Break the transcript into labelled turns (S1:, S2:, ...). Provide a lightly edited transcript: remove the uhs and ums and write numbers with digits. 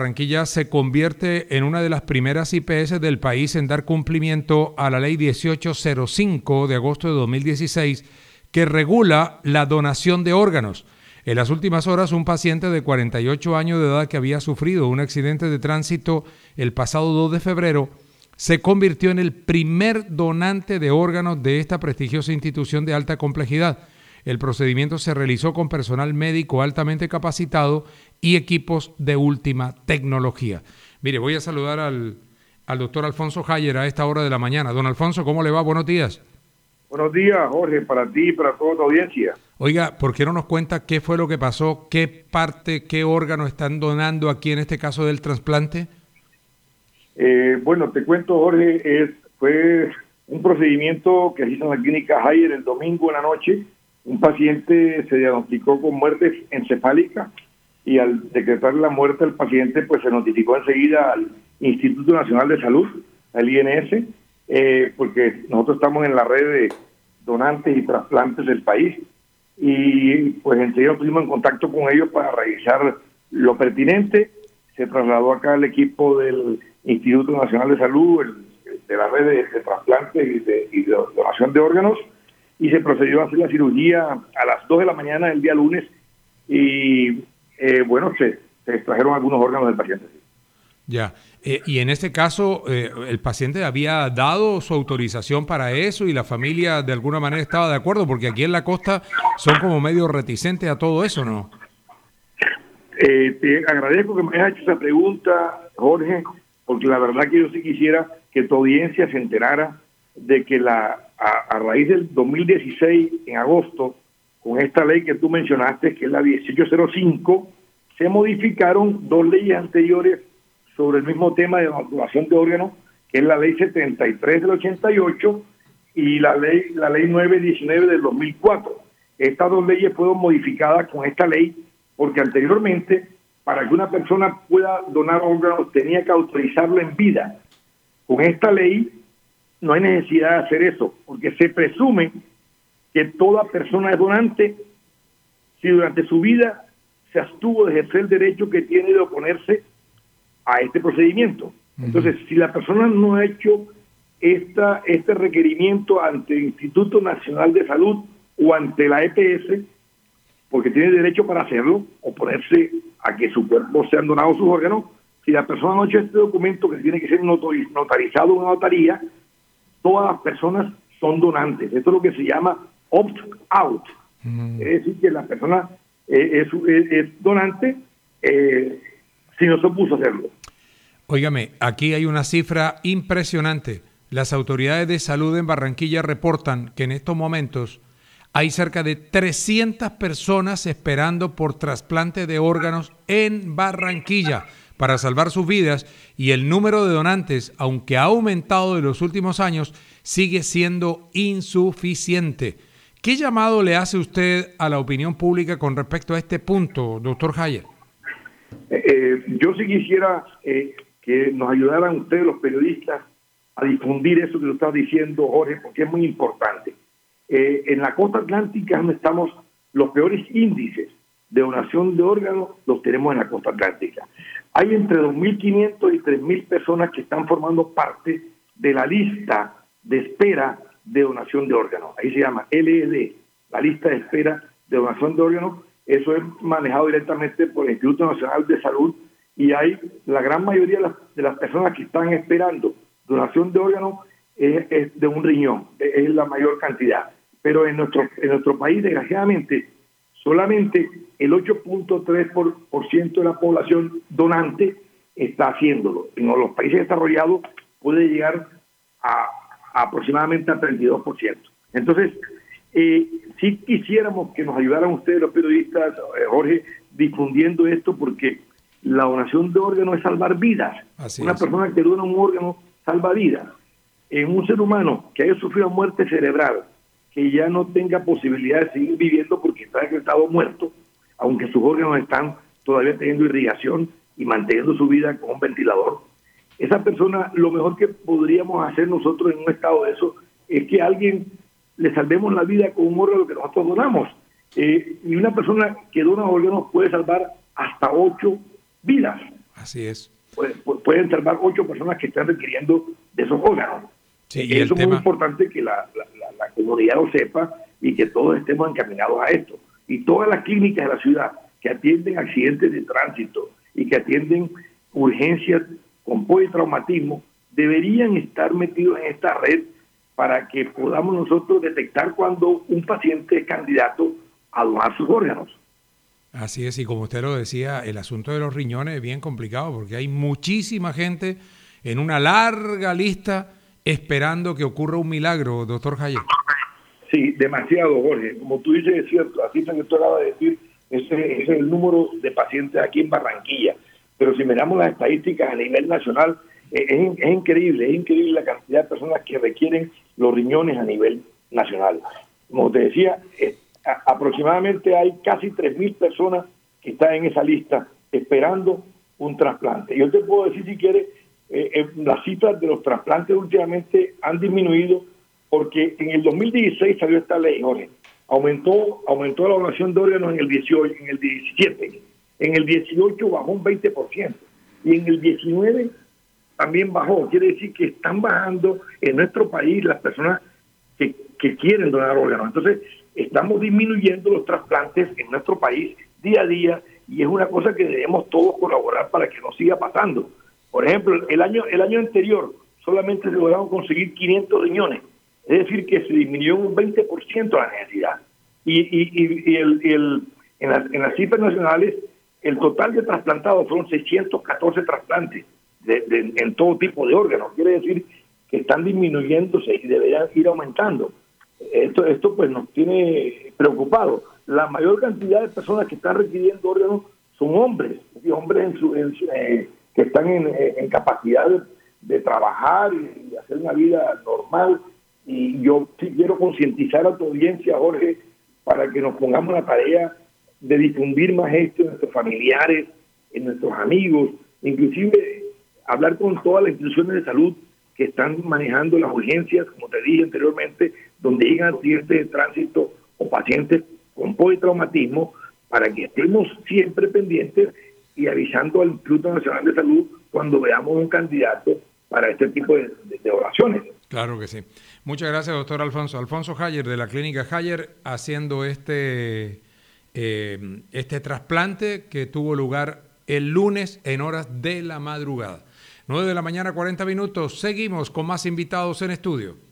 S1: Barranquilla se convierte en una de las primeras IPS del país en dar cumplimiento a la Ley 1805 de agosto de 2016 que regula la donación de órganos. En las últimas horas, un paciente de 48 años de edad que había sufrido un accidente de tránsito el pasado 2 de febrero se convirtió en el primer donante de órganos de esta prestigiosa institución de alta complejidad. El procedimiento se realizó con personal médico altamente capacitado y equipos de última tecnología. Mire, voy a saludar al doctor Alfonso Hayer a esta hora de la mañana. Don Alfonso, ¿cómo le va? Buenos días.
S2: Buenos días, Jorge, para ti y para toda tu audiencia.
S1: Oiga, ¿por qué no nos cuenta qué fue lo que pasó? ¿Qué parte, qué órgano están donando aquí en este caso del trasplante?
S2: Bueno, te cuento, Jorge, fue un procedimiento que se hizo en la clínica Hayer el domingo en la noche. Un paciente se diagnosticó con muerte encefálica y al decretar la muerte del paciente, pues se notificó enseguida al Instituto Nacional de Salud, al INS, porque nosotros estamos en la red de donantes y trasplantes del país y pues enseguida nos pusimos en contacto con ellos para revisar lo pertinente. Se trasladó acá el equipo del Instituto Nacional de Salud, de la red de trasplantes y de donación de órganos, y se procedió a hacer la cirugía a las 2 de la mañana del día lunes y bueno, se extrajeron algunos órganos del paciente.
S1: Ya, y en este caso, ¿el paciente había dado su autorización para eso y la familia de alguna manera estaba de acuerdo? Porque aquí en la costa son como medio reticentes a todo eso, ¿no?
S2: Te agradezco que me hayas hecho esa pregunta, Jorge, porque la verdad que yo sí quisiera que tu audiencia se enterara de que a raíz del 2016, en agosto, con esta ley que tú mencionaste, que es la 1805, se modificaron dos leyes anteriores sobre el mismo tema de donación de órganos, que es la ley 73 del 88 y la ley 919 del 2004. Estas dos leyes fueron modificadas con esta ley porque anteriormente, para que una persona pueda donar órganos, tenía que autorizarlo en vida. Con esta ley no hay necesidad de hacer eso, porque se presume que toda persona es donante si durante su vida se abstuvo de ejercer el derecho que tiene de oponerse a este procedimiento. Entonces, si la persona no ha hecho este requerimiento ante el Instituto Nacional de Salud o ante la EPS, porque tiene derecho para hacerlo, oponerse a que su cuerpo sean donados sus órganos, si la persona no ha hecho este documento que tiene que ser notarizado en una notaría, todas las personas son donantes. Esto es lo que se llama opt-out. Es decir, que la persona es donante si no se opuso a hacerlo.
S1: Óigame, aquí hay una cifra impresionante. Las autoridades de salud en Barranquilla reportan que en estos momentos hay cerca de 300 personas esperando por trasplante de órganos en Barranquilla para salvar sus vidas y el número de donantes, aunque ha aumentado en los últimos años, sigue siendo insuficiente. ¿Qué llamado le hace usted a la opinión pública con respecto a este punto, doctor Hayer?
S2: Yo sí quisiera que nos ayudaran ustedes, los periodistas, a difundir eso que tú estás diciendo, Jorge, porque es muy importante. En la costa atlántica donde estamos, los peores índices de donación de órganos los tenemos en la costa atlántica. Hay entre 2.500 y 3.000 personas que están formando parte de la lista de espera de donación de órganos. Ahí se llama LED, la lista de espera de donación de órganos. Eso es manejado directamente por el Instituto Nacional de Salud y hay la gran mayoría de las personas que están esperando donación de órganos es de un riñón, es la mayor cantidad. Pero en nuestro país, desgraciadamente, solamente el 8.3% de la población donante está haciéndolo. En los países desarrollados puede llegar a aproximadamente a 32%. Entonces, si quisiéramos que nos ayudaran ustedes, los periodistas, Jorge, difundiendo esto, porque la donación de órganos es salvar vidas. Una persona que dona un órgano salva vidas. En un ser humano que haya sufrido muerte cerebral, que ya no tenga posibilidad de seguir viviendo porque está decretado muerto, aunque sus órganos están todavía teniendo irrigación y manteniendo su vida con un ventilador. Esa persona, lo mejor que podríamos hacer nosotros en un estado de eso es que a alguien le salvemos la vida con un órgano que nosotros donamos. Y una persona que dona órganos puede salvar hasta 8 vidas.
S1: Así es.
S2: Pueden salvar 8 personas que están requiriendo de esos órganos.
S1: Sí, y
S2: eso es muy importante que la comunidad lo sepa y que todos estemos encaminados a esto. Y todas las clínicas de la ciudad que atienden accidentes de tránsito y que atienden urgencias con politraumatismo deberían estar metidos en esta red para que podamos nosotros detectar cuando un paciente es candidato a donar sus órganos.
S1: Así es, y como usted lo decía, el asunto de los riñones es bien complicado porque hay muchísima gente en una larga lista esperando que ocurra un milagro, doctor Haller.
S2: Sí, demasiado, Jorge. Como tú dices, es cierto, así que tú acabas de decir, ese es el número de pacientes aquí en Barranquilla. Pero si miramos las estadísticas a nivel nacional, es increíble la cantidad de personas que requieren los riñones a nivel nacional. Como te decía, aproximadamente hay casi 3.000 personas que están en esa lista esperando un trasplante. Yo te puedo decir, si quieres, las cifras de los trasplantes últimamente han disminuido porque en el 2016 salió esta ley, Jorge. Aumentó la donación de órganos en el 18, en el 17. En el 18 bajó un 20%. Y en el 19 también bajó. Quiere decir que están bajando en nuestro país las personas que quieren donar órganos. Entonces, estamos disminuyendo los trasplantes en nuestro país día a día y es una cosa que debemos todos colaborar para que no siga pasando. Por ejemplo, el año anterior solamente se lograron conseguir 500 riñones. Es decir, que se disminuyó un 20% la necesidad. Y en las cifras nacionales, el total de trasplantados fueron 614 trasplantes en todo tipo de órganos. Quiere decir que están disminuyéndose y deberían ir aumentando. Esto pues nos tiene preocupados. La mayor cantidad de personas que están requiriendo órganos son hombres que están en capacidad de trabajar y hacer una vida normal. Y yo sí quiero concientizar a tu audiencia, Jorge, para que nos pongamos en la tarea de difundir más esto en nuestros familiares, en nuestros amigos, inclusive hablar con todas las instituciones de salud que están manejando las urgencias, como te dije anteriormente, donde llegan accidentes de tránsito o pacientes con politraumatismo, para que estemos siempre pendientes y avisando al Instituto Nacional de Salud cuando veamos un candidato para este tipo de oraciones.
S1: Claro que sí. Muchas gracias, doctor Alfonso. Alfonso Haller, de la clínica Haller, haciendo este trasplante que tuvo lugar el lunes en horas de la madrugada. 9 de la mañana, 40 minutos. Seguimos con más invitados en estudio.